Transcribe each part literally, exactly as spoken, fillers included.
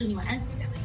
你晚安，再会。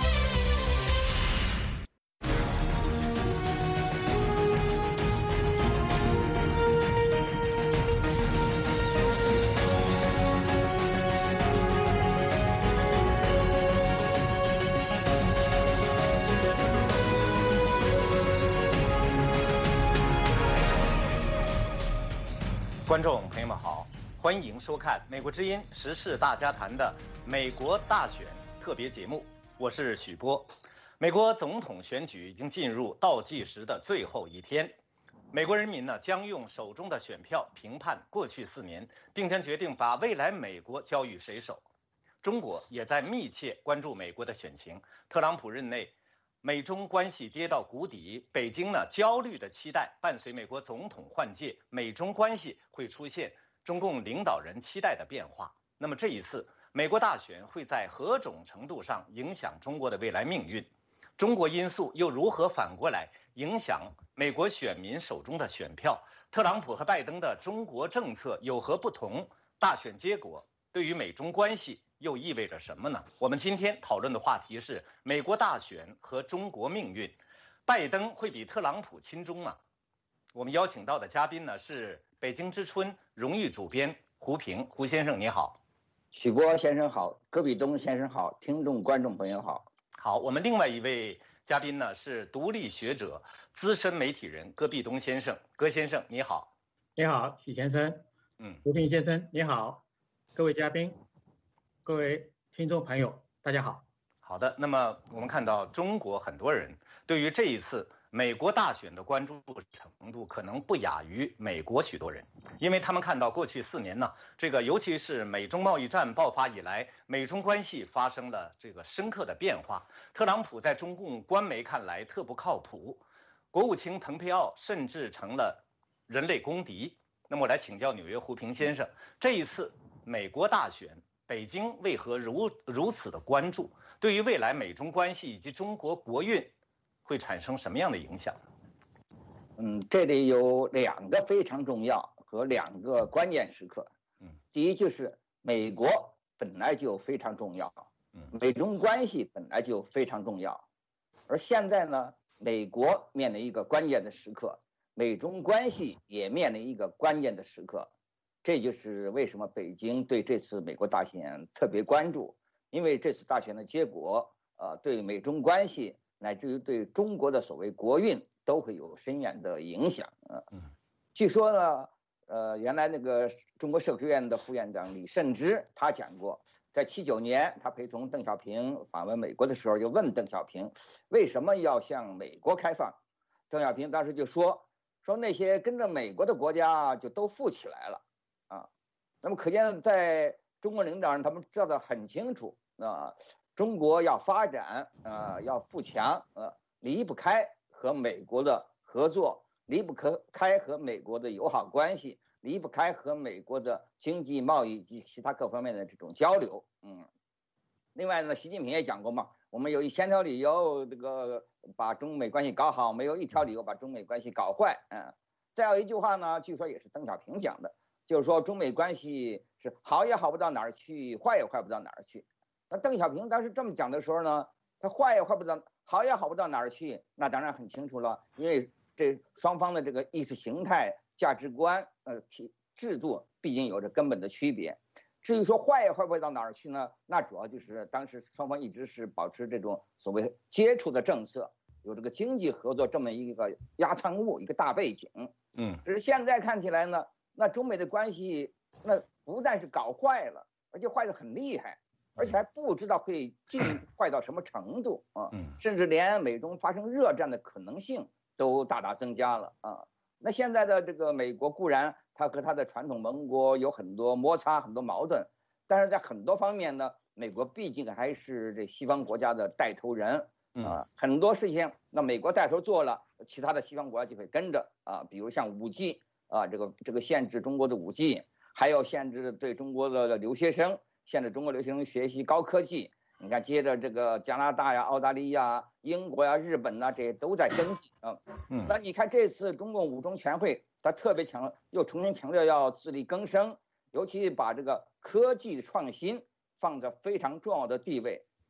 观众朋友们好，欢迎收看美国之音时事大家谈的美国大选特别节目，我是许波。美国总统选举已经进入倒计时的最后一天，美国人民呢将用手中的选票评判过去四年，并将决定把未来美国交与谁手。中国也在密切关注美国的选情，特朗普任内美中关系跌到谷底，北京呢焦虑的期待伴随美国总统换届，美中关系会出现中共领导人期待的变化。那么这一次美国大选会在何种程度上影响中国的未来命运？中国因素又如何反过来影响美国选民手中的选票？特朗普和拜登的中国政策有何不同？大选结果对于美中关系又意味着什么呢？我们今天讨论的话题是美国大选和中国命运，拜登会比特朗普亲中吗？我们邀请到的嘉宾呢是北京之春荣誉主编胡平，胡先生你好。 许波先生好，戈比东先生好，听众观众朋友好。 好，我们另外一位嘉宾呢是独立学者、资深媒体人戈壁东先生，戈先生你好。 你好，许先生。 嗯， 胡平先生你好，各位嘉宾。各位听众朋友大家好。 好的，那么我们看到中国很多人对于这一次美国大选的关注程度可能不亚于美国许多人，因为他们看到过去四年呢，这个尤其是美中贸易战爆发以来，美中关系发生了这个深刻的变化。特朗普在中共官媒看来特不靠谱，国务卿蓬佩奥甚至成了人类公敌。那么我来请教纽约胡平先生，这一次美国大选北京为何如如此的关注？对于未来美中关系以及中国国运会产生什么样的影响？ 嗯，这里有两个非常重要和两个关键时刻。 嗯， 第一就是美国本来就非常重要， 嗯， 美中关系本来就非常重要，而现在呢，美国面临一个关键的时刻，美中关系也面临一个关键的时刻。这就是为什么北京对这次美国大选特别关注，因为这次大选的结果，呃，对美中关系乃至于对中国的所谓国运都会有深远的影响。呃，据说呢，呃，原来那个中国社科院的副院长李慎之他讲过，在七九年他陪同邓小平访问美国的时候，就问邓小平为什么要向美国开放，邓小平当时就说说那些跟着美国的国家就都富起来了。啊，那么可见在中国领导人他们知道的很清楚啊，中国要发展啊，要富强啊，离不开和美国的合作，离不开和美国的友好关系，离不开和美国的经济贸易及其他各方面的这种交流。嗯，另外呢，习近平也讲过嘛，我们有一千条理由这个把中美关系搞好，没有一条理由把中美关系搞坏。嗯，再有一句话呢，据说也是邓小平讲的。就是说，中美关系是好也好不到哪儿去，坏也坏不到哪儿去。那邓小平当时这么讲的时候呢，他坏也坏不到，好也好不到哪儿去，那当然很清楚了，因为这双方的这个意识形态、价值观、呃体制度，毕竟有着根本的区别。至于说坏也坏不到哪儿去呢，那主要就是当时双方一直是保持这种所谓接触的政策，有这个经济合作这么一个压舱物，一个大背景。 嗯， 只是现在看起来呢。那中美的关系，那不但是搞坏了，而且坏得很厉害，而且还不知道会进坏到什么程度啊！甚至连美中发生热战的可能性都大大增加了啊！那现在的这个美国固然它和它的传统盟国有很多摩擦、很多矛盾，但是在很多方面呢，美国毕竟还是这西方国家的带头人啊，很多事情那美国带头做了，其他的西方国家就会跟着啊，比如像五 G。啊，这个这个限制中国的五 G， 还有限制对中国的留学生，限制中国留学生学习高科技。你看，接着这个加拿大呀、澳大利亚、英国呀、日本呐，这些都在跟进啊。嗯，那你看这次中共五中全会，他特别强，又重新强调要自力更生，尤其把这个科技创新放在非常重要的地位。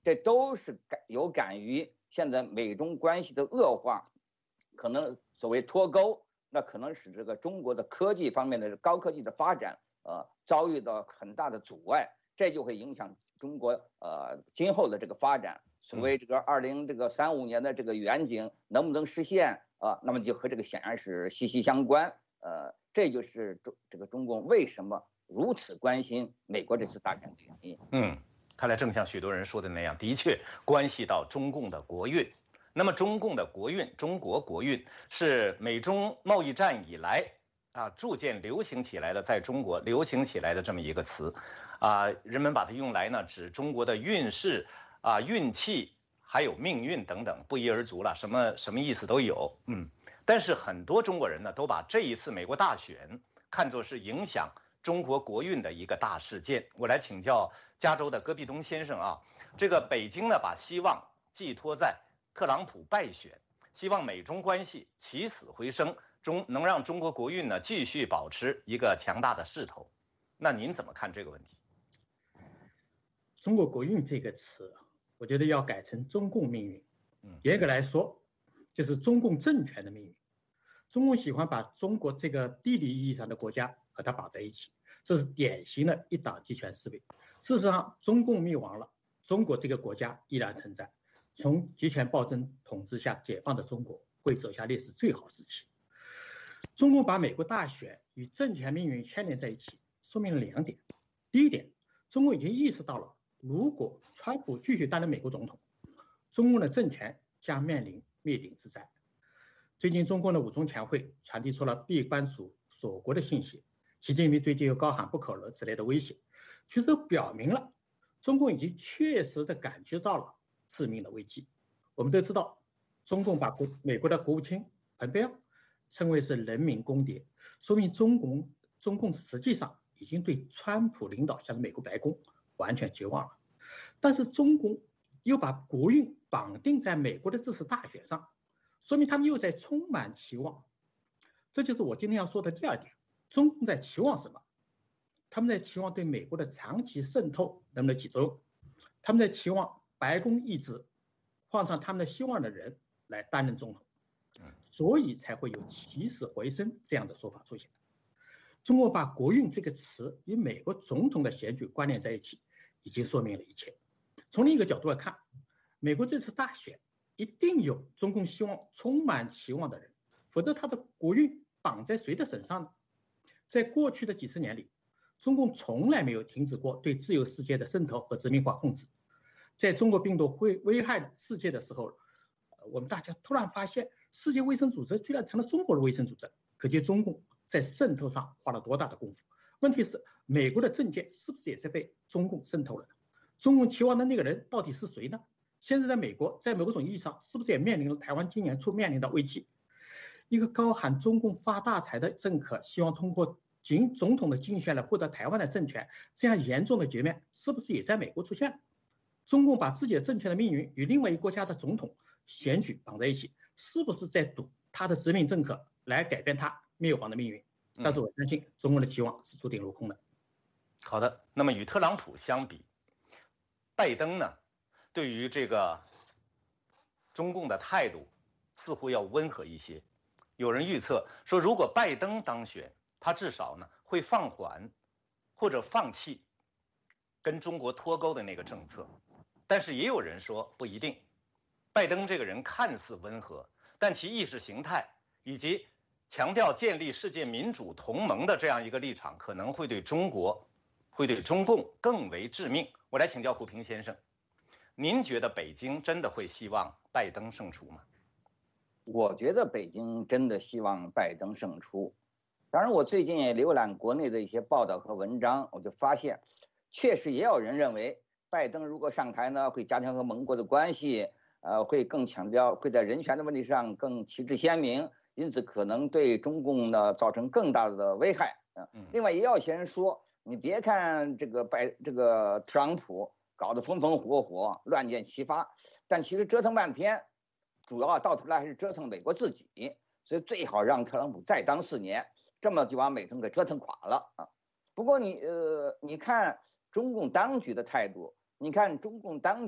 这都是感有感于现在美中关系的恶化，可能所谓脱钩，那可能使这个中国的科技方面的高科技的发展，呃，遭遇到很大的阻碍，这就会影响中国呃今后的这个发展。所谓这个二零这个三五年的这个远景能不能实现啊、呃？那么就和这个显然是息息相关。呃，这就是中这个中共为什么如此关心美国这次大选的原因。 嗯，看来正像许多人说的那样，的确关系到中共的国运。那么中共的国运，中国国运是美中贸易战以来啊逐渐流行起来的，在中国流行起来的这么一个词，啊，人们把它用来呢指中国的运势啊、运气还有命运等等，不一而足了，什么什么意思都有。嗯，但是很多中国人呢都把这一次美国大选看作是影响中国国运的一个大事件。我来请教加州的戈壁东先生啊，这个北京呢把希望寄托在特朗普败选，希望美中关系起死回生，中能让中国国运呢继续保持一个强大的势头。那您怎么看这个问题？ 中国国运这个词，我觉得要改成中共命运。严格来说，就是中共政权的命运。中共喜欢把中国这个地理意义上的国家和它绑在一起，这是典型的一党集权思维。事实上，中共灭亡了，中国这个国家依然存在。从集权暴政统治下解放的中国会走向历史最好时期。中共把美国大选与政权命运牵连在一起，说明了两点。第一点，中共已经意识到了，如果川普继续担任美国总统，中共的政权将面临灭顶之灾。最近中共的五中全会传递出了闭关锁锁国的信息，习近平最近又高喊不可能之类的威胁，其实都表明了中共已经确实的感觉到了致命的危机。我们都知道，中共把国美国的国务卿蓬佩奥称为是人民公敌，说明中共中共实际上已经对川普领导下的美国白宫完全绝望了。但是中共又把国运绑定在美国的这次大选上，说明他们又在充满期望。这就是我今天要说的第二点。中共在期望什么？他们在期望对美国的长期渗透能不能起作用，他们在期望白宫一直换上他们的希望的人来担任总统，所以才会有起死回生这样的说法出现。中国把国运这个词与美国总统的选举关联在一起，已经说明了一切。从另一个角度来看，美国这次大选一定有中共希望充满期望的人，否则他的国运绑在谁的身上呢？在过去的几十年里，中共从来没有停止过对自由世界的渗透和殖民化控制。在中国病毒会危害世界的时候，我们大家突然发现，世界卫生组织居然成了中国的卫生组织，可见中共在渗透上花了多大的功夫。问题是，美国的政界是不是也是被中共渗透了呢？中共期望的那个人到底是谁呢？现在在美国，在某种意义上，是不是也面临了台湾今年初面临的危机？一个高喊中共发大财的政客，希望通过仅总统的竞选来获得台湾的政权，这样严重的局面是不是也在美国出现？中共把自己的政权的命运与另外一个国家的总统选举绑在一起，是不是在赌他的殖民政客来改变他灭亡的命运？但是我相信中共的期望是注定落空的。 好的，那么与特朗普相比，拜登呢，对于这个中共的态度似乎要温和一些。有人预测说，如果拜登当选，他至少呢会放缓或者放弃跟中国脱钩的那个政策。但是也有人说不一定，拜登这个人看似温和，但其意识形态以及强调建立世界民主同盟的这样一个立场，可能会对中国会对中共更为致命。我来请教胡平先生，您觉得北京真的会希望拜登胜出吗？ 我觉得北京真的希望拜登胜出。当然，我最近也浏览国内的一些报道和文章，我就发现，确实也有人认为，拜登如果上台呢，会加强和盟国的关系，呃，会更强调，会在人权的问题上更旗帜鲜明，因此可能对中共呢造成更大的危害。嗯，另外也有些人说，你别看这个拜这个特朗普搞得风风火火，乱箭齐发，但其实折腾半天，主要到头来还是折腾美国自己，所以最好让特朗普再当四年，这么就把美国给折腾垮了啊。不过你呃，你看中共当局的态度，你看中共当局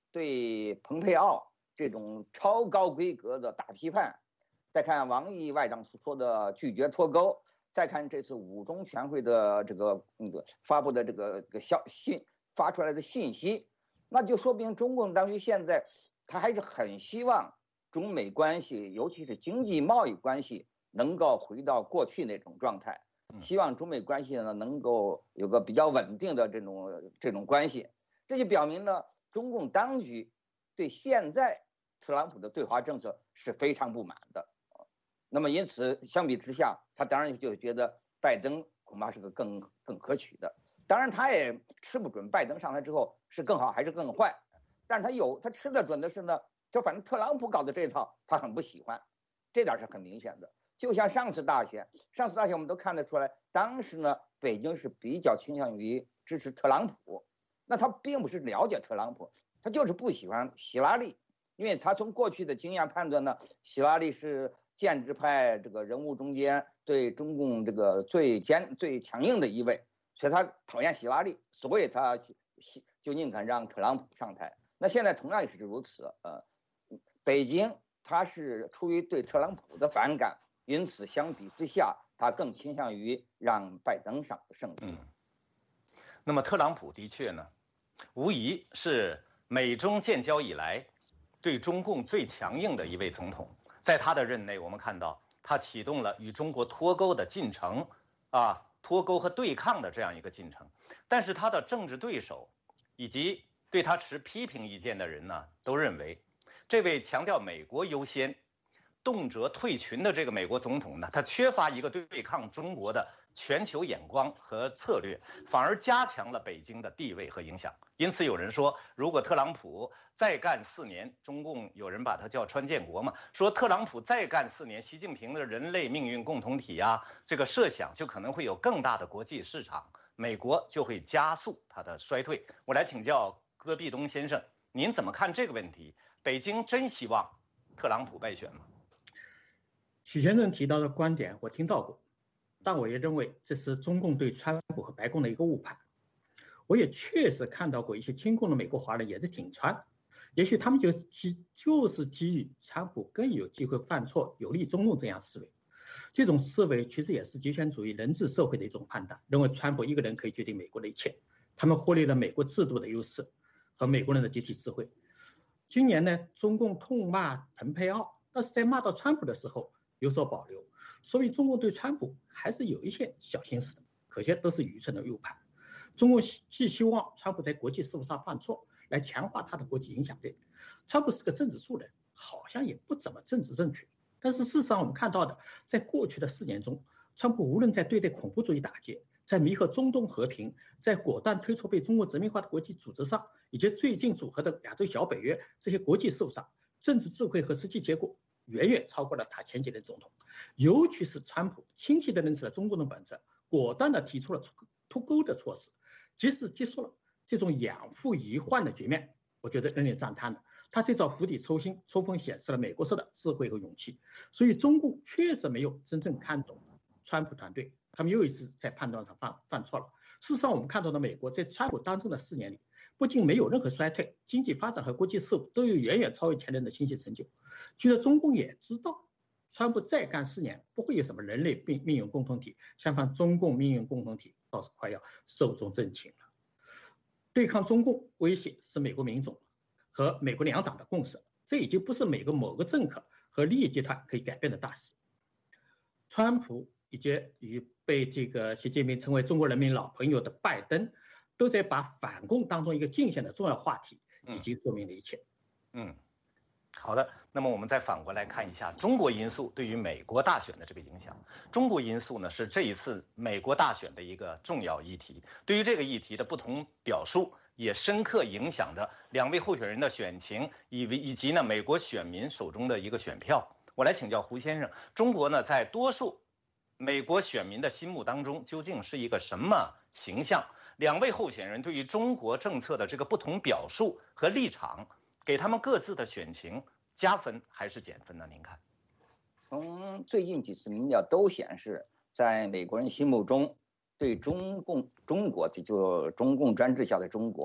对蓬佩奥这种超高规格的大批判，再看王毅外长所说的拒绝脱钩，再看这次五中全会的这个那个发布的这个这个消信发出来的信息，那就说明中共当局现在他还是很希望中美关系，尤其是经济贸易关系能够回到过去那种状态，希望中美关系呢能够有个比较稳定的这种这种关系。这就表明了中共当局对现在特朗普的对华政策是非常不满的。那么因此相比之下，他当然就觉得拜登恐怕是个更更可取的。当然他也吃不准拜登上来之后是更好还是更坏，但是他有他吃得准的是呢，就反正特朗普搞的这套他很不喜欢，这点是很明显的。就像上次大选，上次大选我们都看得出来，当时呢北京是比较倾向于支持特朗普，那他并不是了解特朗普，他就是不喜欢希拉里，因为他从过去的经验判断呢，希拉里是建制派这个人物中间对中共这个最坚最强硬的一位，所以他讨厌希拉里，所以他就宁肯让特朗普上台。那现在同样也是如此，呃，北京他是出于对特朗普的反感，因此相比之下，他更倾向于让拜登上胜出。 嗯，那么特朗普的确呢，无疑是美中建交以来对中共最强硬的一位总统。在他的任内，我们看到他启动了与中国脱钩的进程，啊，脱钩和对抗的这样一个进程。但是他的政治对手以及对他持批评意见的人呢，都认为，这位强调美国优先、动辄退群的这个美国总统呢，他缺乏一个对抗中国的全球眼光和策略，反而加强了北京的地位和影响。因此有人说，如果特朗普再干四年，中共有人把他叫川建国嘛，说特朗普再干四年，习近平的人类命运共同体啊，这个设想就可能会有更大的国际市场，美国就会加速它的衰退。我来请教戈壁东先生，您怎么看这个问题？北京真希望特朗普败选吗？ 许先生提到的观点我听到过，但我也认为这是中共对川普和白宫的一个误判。我也确实看到过一些亲共的美国华人也是挺川，也许他们就基就是基于川普更有机会犯错，有利中共这样思维。这种思维其实也是极权主义人治社会的一种判断，认为川普一个人可以决定美国的一切，他们获利了美国制度的优势和美国人的集体智慧。今年呢，中共痛骂蓬佩奥，但是在骂到川普的时候有所保留，所以中共对川普还是有一些小心思的，可些都是愚蠢的误判。中共寄希望川普在国际事务上犯错，来强化他的国际影响力。川普是个政治素人，好像也不怎么政治正确。但是事实上，我们看到的，在过去的四年中，川普无论在对待恐怖主义打击，在弥合中东和平，在果断推出被中国殖民化的国际组织上，以及最近组合的亚洲小北约这些国际事务上，政治智慧和实际结果远远超过了他前几任总统。尤其是川普清晰地认识了中共的本质，果断地提出了脱钩的措施，即使结束了这种养父遗患的局面，我觉得人人赞叹的。他这招釜底抽薪，充分显示了美国式的智慧和勇气。所以中共确实没有真正看懂川普团队，他们又一次在判断上犯犯错了。事实上，我们看到的美国在川普当政的四年里，不仅没有任何衰退，经济发展和国际事务都有远远超越前人的清晰成就。其实中共也知道，川普再干四年不会有什么人类命命运共同体，相反，中共命运共同体倒是快要寿终正寝了。对抗中共威胁是美国民众和美国两党的共识，这已经不是美国某个政客和利益集团可以改变的大事。川普以及与被这个习近平称为中国人民老朋友的拜登，都在把反共当中一个竞选的重要话题，已经说明了一切。 嗯，好的。那么我们再反过来看一下中国因素对于美国大选的这个影响。中国因素呢是这一次美国大选的一个重要议题，对于这个议题的不同表述，也深刻影响着两位候选人的选情，以及以及呢美国选民手中的一个选票。我来请教胡先生，中国呢在多数美国选民的心目当中究竟是一个什么形象？两位候选人对于中国政策的这个不同表述和立场，给他们各自的选情加分还是减分呢？您看， 从最近几次民调都显示，在美国人心目中，对中共中国就中共专制下的中国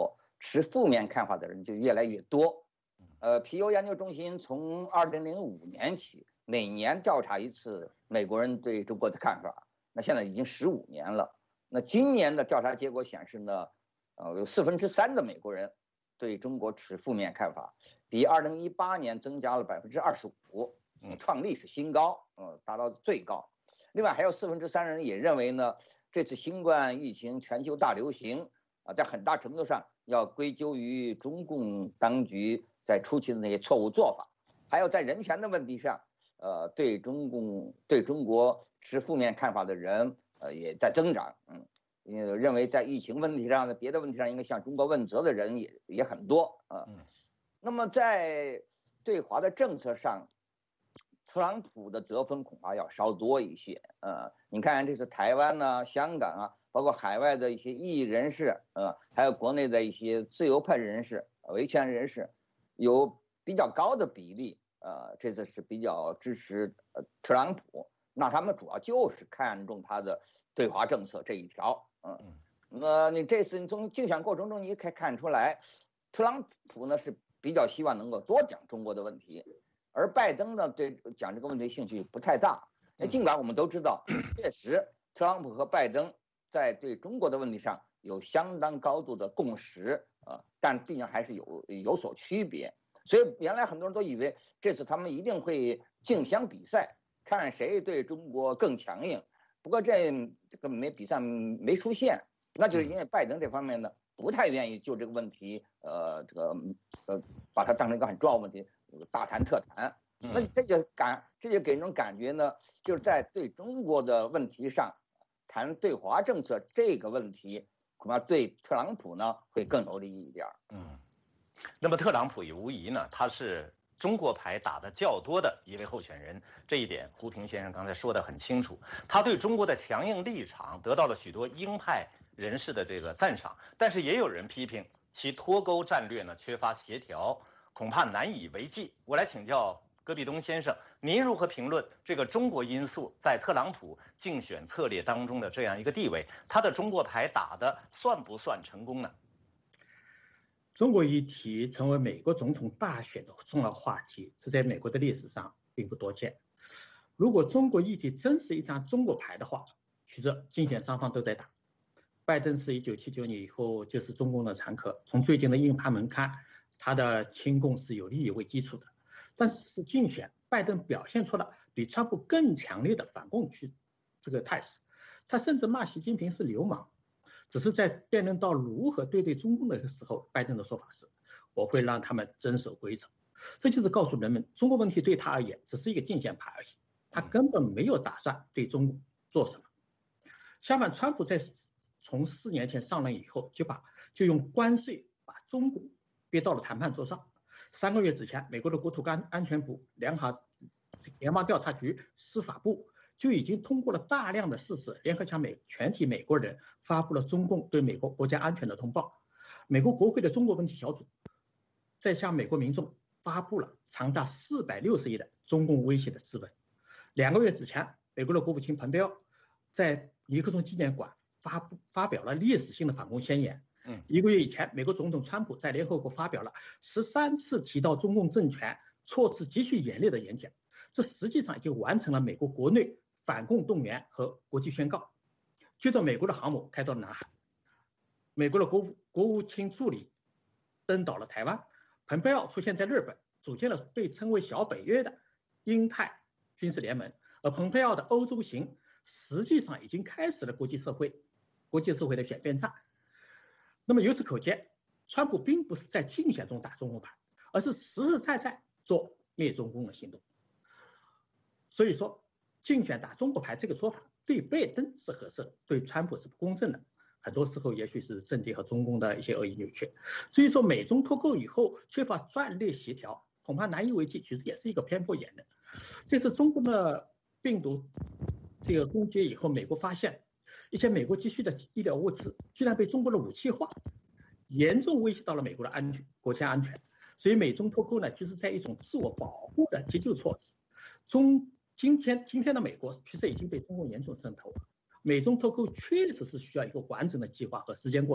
持负面看法的人就越来越多。呃，皮尤研究中心从二零零五年起，每年调查一次美国人对中国的看法，那现在已经十五年了。那今年的调查结果显示呢，呃，有四分之三的美国人对中国持负面看法，比二零一八年增加了百分之二十五，嗯，创历史新高，嗯，达到最高。另外还有四分之三人也认为呢，这次新冠疫情全球大流行啊，在很大程度上要归咎于中共当局在初期的那些错误做法，还有在人权的问题上，呃，对中共对中国持负面看法的人，呃，也在增长，嗯。呃，认为在疫情问题上的别的问题上应该向中国问责的人也也很多啊。那么在对华的政策上，特朗普的得分恐怕要稍多一些。呃，你看这次台湾呢、香港啊，包括海外的一些异议人士，呃，还有国内的一些自由派人士、维权人士，有比较高的比例，呃，这次是比较支持呃特朗普。那他们主要就是看重他的对华政策这一条。嗯，那你这次你从竞选过程中你可以看出来，特朗普呢是比较希望能够多讲中国的问题，而拜登呢对讲这个问题兴趣不太大。那尽管我们都知道，确实特朗普和拜登在对中国的问题上有相当高度的共识，呃，但毕竟还是有有所区别。所以原来很多人都以为这次他们一定会竞相比赛，看谁对中国更强硬。不过这这个没比赛没出现，那就是因为拜登这方面呢不太愿意就这个问题，呃，这个呃把它当成一个很重要的问题，大谈特谈。那这就感这就给人种感觉呢，就是在对中国的问题上谈对华政策这个问题，恐怕对特朗普呢会更有利益一点。 嗯，那么特朗普也无疑呢，他是中国牌打得较多的一位候选人，这一点胡平先生刚才说得很清楚。他对中国的强硬立场得到了许多鹰派人士的这个赞赏，但是也有人批评其脱钩战略呢缺乏协调，恐怕难以为继。我来请教戈壁东先生，您如何评论这个中国因素在特朗普竞选策略当中的这样一个地位？他的中国牌打得算不算成功呢？ 中国议题成为美国总统大选的重要话题，这在美国的历史上并不多见。如果中国议题真是一张中国牌的话，其实竞选双方都在打。拜登是一九七九年以后就是中共的常客，从最近的硬盘门看，他的亲共是有利益为基础的。但是竞选，拜登表现出了比川普更强烈的反共区这个态势，他甚至骂习近平是流氓。只是在辩论到如何对待中共的时候，拜登的说法是：我会让他们遵守规则。这就是告诉人们，中国问题对他而言只是一个竞选牌而已，他根本没有打算对中共做什么。相反，川普在从四年前上任以后，就把就用关税把中国逼到了谈判桌上。三个月之前，美国的国土安安全部、联合联邦调查局、司法部就已经通过了大量的事实，联合向美全体美国人发布了中共对美国国家安全的通报。美国国会的中国问题小组在向美国民众发布了长达四百六十页的中共威胁的咨文。两个月之前，美国的国务卿蓬佩奥在尼克松纪念馆发布发表了历史性的反攻宣言。嗯，一个月以前，美国总统川普在联合国发表了十三次提到中共政权措辞极其严厉的演讲，这实际上已经完成了美国国内反共动员和国际宣告。接着，美国的航母开到了南海，美国的国务国务卿助理登岛了台湾，蓬佩奥出现在日本，组建了被称为小北约的英泰军事联盟。而蓬佩奥的欧洲行实际上已经开始了国际社会国际社会的选边站。那么由此可见，川普并不是在竞选中打中共牌，而是实实在在做灭中共的行动。所以说，竞选打中国牌这个说法对拜登是合适的，对川普是不公正的。很多时候也许是政敌和中共的一些恶意扭曲。所以说，美中脱钩以后缺乏战略协调，恐怕难以为继，其实也是一个偏颇言论。这次中共的病毒这个攻击以后，美国发现一些美国急需的医疗物资居然被中国的武器化，严重威胁到了美国的安全、国家安全。所以美中脱钩呢，就是在一种自我保护的急救措施。中今天今天的美国其实已经被中共严重渗透了。美中脱钩确实是需要一个完整的计划和时间过程。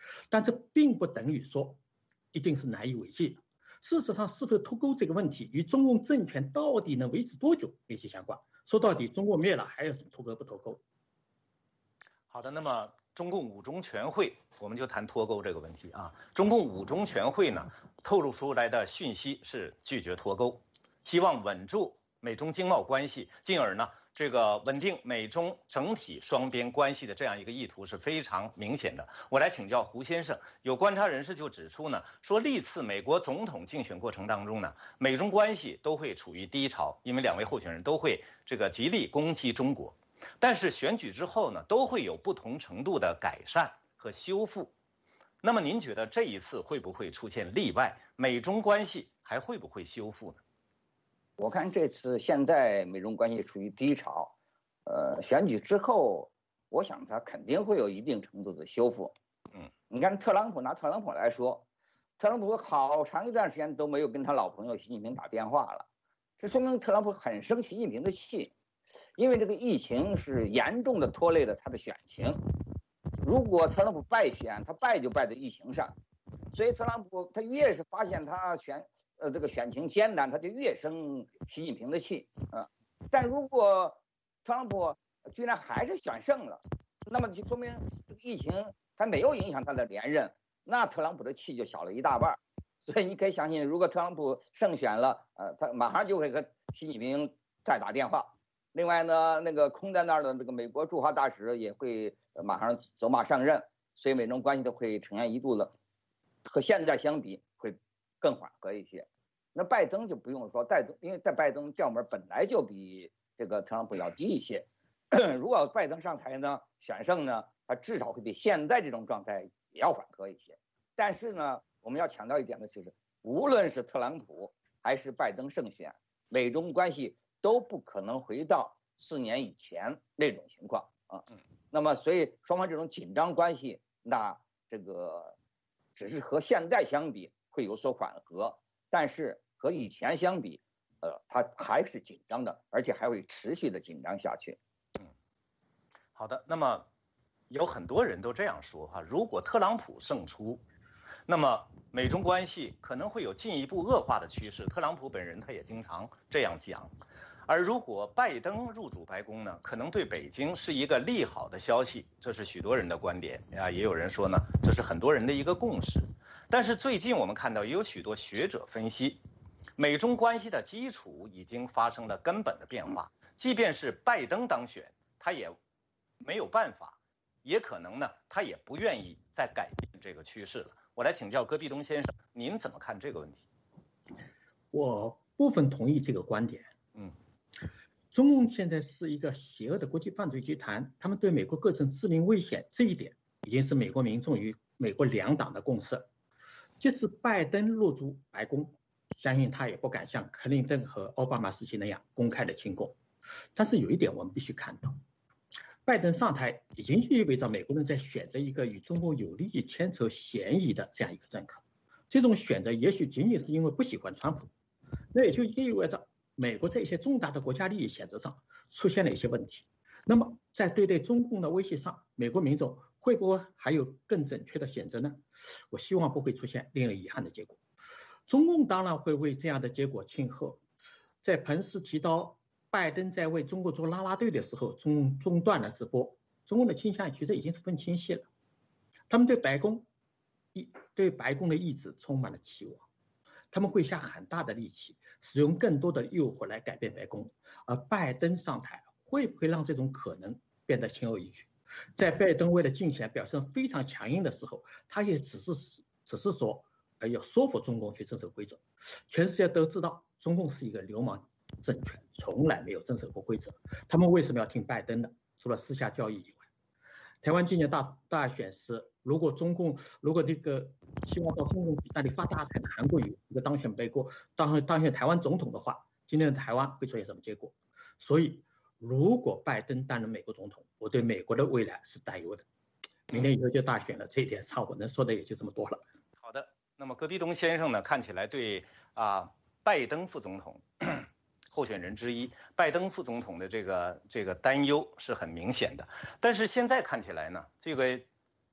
但这并不等于说一定是难以为继的。事实上，是否脱钩这个问题与中共政权到底能维持多久密切相关。说到底，中国灭了，还有什么脱钩不脱钩？ 好的，那么中共五中全会，我们就谈脱钩这个问题啊。中共五中全会呢，透露出来的讯息是拒绝脱钩，希望稳住美中经贸关系，进而呢，这个稳定美中整体双边关系的这样一个意图是非常明显的。我来请教胡先生，有观察人士就指出呢，说历次美国总统竞选过程当中呢，美中关系都会处于低潮，因为两位候选人都会这个极力攻击中国，但是选举之后呢，都会有不同程度的改善和修复。那么您觉得这一次会不会出现例外？美中关系还会不会修复呢？ 我看这次现在美中关系处于低潮，呃，选举之后，我想他肯定会有一定程度的修复。 嗯， 你看特朗普，拿特朗普来说，特朗普好长一段时间都没有跟他老朋友习近平打电话了，这说明特朗普很生习近平的气，因为这个疫情是严重的拖累了他的选情。如果特朗普败选，他败就败在疫情上，所以特朗普他越是发现他选。呃，这个选情艰难，他就越生习近平的气啊、呃。但如果特朗普居然还是选胜了，那么就说明这个疫情还没有影响他的连任，那特朗普的气就小了一大半。所以你可以相信，如果特朗普胜选了，呃，他马上就会和习近平再打电话。另外呢，那个空在那儿的这个美国驻华大使也会马上走马上任，所以美中关系都会呈现一度的和现在相比会更缓和一些。那拜登就不用说，拜登因为在拜登调门本来就比这个特朗普要低一些。如果拜登上台呢，选胜呢，他至少会比现在这种状态也要缓和一些。但是呢，我们要强调一点的就是，无论是特朗普还是拜登胜选，美中关系都不可能回到四年以前那种情况啊。那么，所以双方这种紧张关系，那这个只是和现在相比会有所缓和。但是和以前相比，呃，它还是紧张的，而且还会持续的紧张下去。 嗯，好的。那么有很多人都这样说哈，如果特朗普胜出，那么美中关系可能会有进一步恶化的趋势。特朗普本人他也经常这样讲。而如果拜登入主白宫呢，可能对北京是一个利好的消息，这是许多人的观点啊。也有人说呢，这是很多人的一个共识。但是最近我们看到也有许多学者分析，美中关系的基础已经发生了根本的变化，即便是拜登当选，他也没有办法，也可能呢，他也不愿意再改变这个趋势了。我来请教戈壁东先生，您怎么看这个问题？ 我部分同意这个观点。 嗯， 中共现在是一个邪恶的国际犯罪集团，他们对美国构成致命危险，这一点已经是美国民众与美国两党的共识。即使拜登入驻白宫，相信他也不敢像克林顿和奥巴马时期那样公开的亲共。但是有一点我们必须看到，拜登上台已经意味着美国人在选择一个与中国有利益牵扯嫌疑的这样一个政客。这种选择也许仅仅是因为不喜欢川普，那也就意味着美国在一些重大的国家利益选择上出现了一些问题。那么在对待中共的威胁上，美国民众会不会还有更准确的选择呢？我希望不会出现令人遗憾的结果。中共当然会为这样的结果庆贺。在彭斯提到拜登在为中国做啦啦队的时候，中中断了直播。中共的倾向其实已经十分清晰了，他们对白宫对白宫的意志充满了期望，他们会下很大的力气，使用更多的诱惑来改变白宫。而拜登上台会不会让这种可能变得轻而易举？在拜登为了竞选表现非常强硬的时候，他也只是只是说呃要说服中共去遵守规则。全世界都知道中共是一个流氓政权，从来没有遵守过规则。他们为什么要听拜登的？除了私下交易以外，台湾今年大大选时，如果中共如果这个希望到中共那里发大财的韩国瑜这个当选美国当当选台湾总统的话，今天的台湾会出现什么结果？所以如果拜登担任美国总统，我对美国的未来是担忧的。明年以后就大选了，这一点上我能说的也就这么多了。 好的，那么戈壁东先生呢，看起来对啊拜登副总统候选人之一拜登副总统的这个这个担忧是很明显的。但是现在看起来呢，这个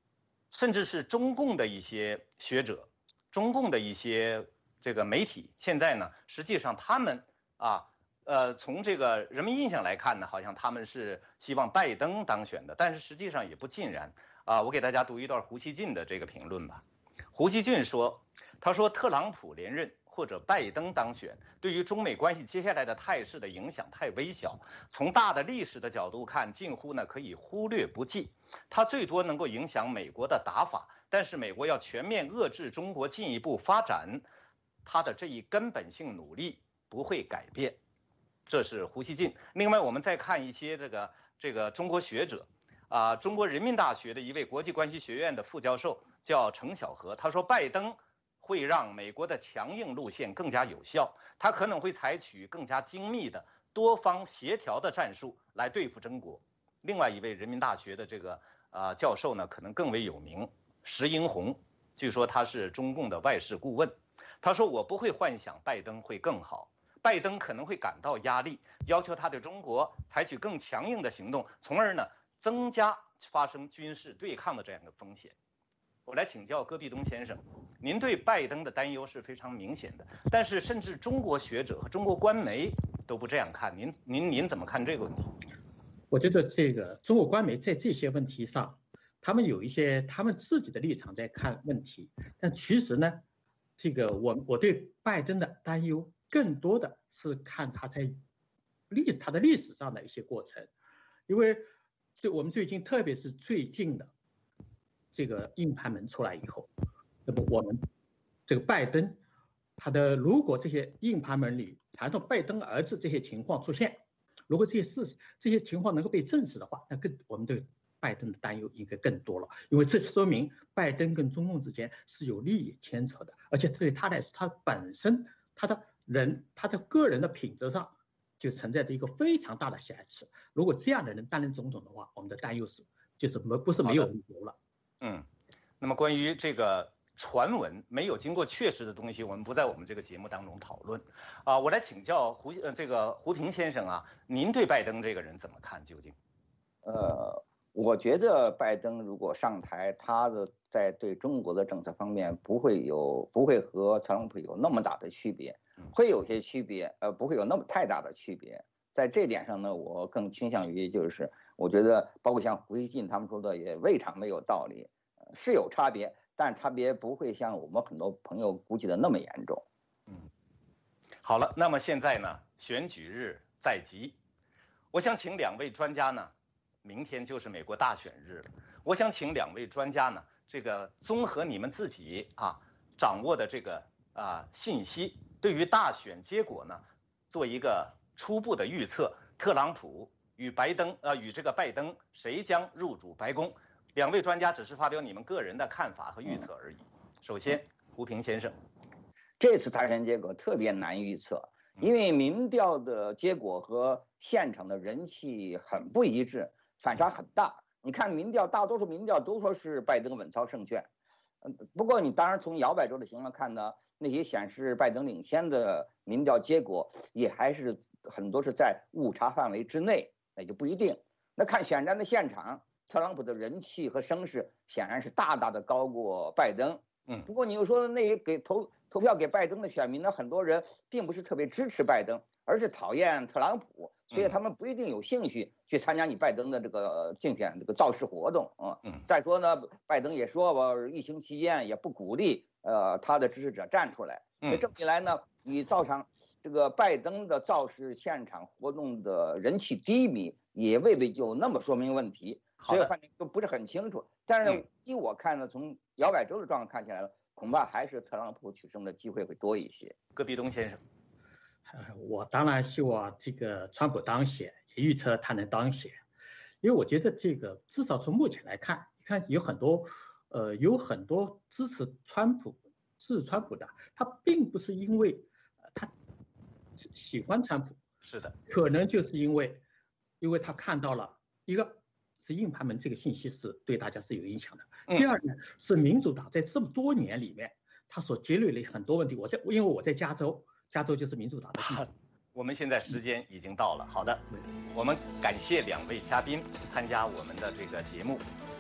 甚至是中共的一些学者、中共的一些这个媒体，现在呢，实际上他们啊，呃，从这个人民印象来看呢，好像他们是希望拜登当选的，但是实际上也不尽然啊。我给大家读一段胡锡进的这个评论吧。胡锡进说，他说特朗普连任或者拜登当选，对于中美关系接下来的态势的影响太微小，从大的历史的角度看，近乎呢可以忽略不计。它最多能够影响美国的打法，但是美国要全面遏制中国进一步发展，它的这一根本性努力不会改变。这是胡锡进。另外，我们再看一些这个这个中国学者，啊，中国人民大学的一位国际关系学院的副教授叫程晓荷，他说，拜登会让美国的强硬路线更加有效，他可能会采取更加精密的多方协调的战术来对付中国。另外一位人民大学的这个啊、呃、教授呢，可能更为有名，石英红，据说他是中共的外事顾问。他说，我不会幻想拜登会更好，拜登可能会感到压力，要求他对中国采取更强硬的行动，从而呢增加发生军事对抗的这样一个风险。我来请教戈壁东先生，您对拜登的担忧是非常明显的，但是甚至中国学者和中国官媒都不这样看，您您您怎么看这个问题？ 我觉得这个中国官媒在这些问题上，他们有一些他们自己的立场在看问题，但其实呢，这个我我对拜登的担忧更多的是看他在历他的历史上的一些过程，因为这我们最近特别是最近的这个硬盘门出来以后，那么我们这个拜登他的如果这些硬盘门里谈到拜登儿子这些情况出现，如果这些事这些情况能够被证实的话，那更我们对拜登的担忧应该更多了，因为这说明拜登跟中共之间是有利益牵扯的，而且对他来说，他本身他的人他的个人的品质上就存在着一个非常大的瑕疵。如果这样的人担任总统的话，我们的担忧是就是没不是没有理由了。 嗯，那么关于这个传闻没有经过确实的东西，我们不在我们这个节目当中讨论。啊、呃，我来请教胡呃这个胡平先生啊，您对拜登这个人怎么看？究竟？ 呃，我觉得拜登如果上台，他的在对中国的政策方面不会有不会和特朗普有那么大的区别，会有些区别，呃，不会有那么太大的区别。在这点上呢，我更倾向于就是，我觉得包括像胡锡进他们说的也未尝没有道理，呃、是有差别，但差别不会像我们很多朋友估计的那么严重。 嗯，好了，那么现在呢，选举日在即，我想请两位专家呢，明天就是美国大选日了，我想请两位专家呢，这个综合你们自己啊掌握的这个啊信息，对于大选结果呢，做一个初步的预测，特朗普与拜登呃与这个拜登谁将入主白宫？两位专家只是发表你们个人的看法和预测而已。首先，胡平先生， 这次大选结果特别难预测，因为民调的结果和现场的人气很不一致，反差很大。你看民调，大多数民调都说是拜登稳操胜券，嗯，不过你当然从摇摆州的情况看呢，那些显示拜登领先的民调结果也还是很多是在误差范围之内，那就不一定。那看选战的现场，特朗普的人气和声势显然是大大的高过拜登。 嗯， 不过你又说那些给投投票给拜登的选民呢，很多人并不是特别支持拜登，而是讨厌特朗普，所以他们不一定有兴趣去参加你拜登的这个竞选这个造势活动啊。 嗯， 再说呢，拜登也说我疫情期间也不鼓励呃他的支持者站出来，所以这么一来呢，你造成这个拜登的造势现场活动的人气低迷，也未必就那么说明问题。所以反正都不是很清楚，但是依我看呢，从摇摆州的状况看起来了，恐怕还是特朗普取胜的机会会多一些。 戈壁东先生， 呃，我当然希望这个川普当选，也预测他能当选，因为我觉得这个至少从目前来看，你看有很多，呃，有很多支持川普、支持川普的，他并不是因为他喜欢川普， 是的， 可能就是因为，因为他看到了一个。是硬盘门这个信息是对大家是有影响的。第二呢，是民主党在这么多年里面，他所积累了很多问题。我在因为我在加州，加州就是民主党的地方。 我们现在时间已经到了，好的，我们感谢两位嘉宾参加我们的这个节目。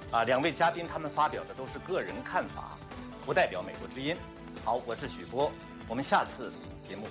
啊，两位嘉宾他们发表的都是个人看法，不代表美国之音。好，我是许波，我们下次节目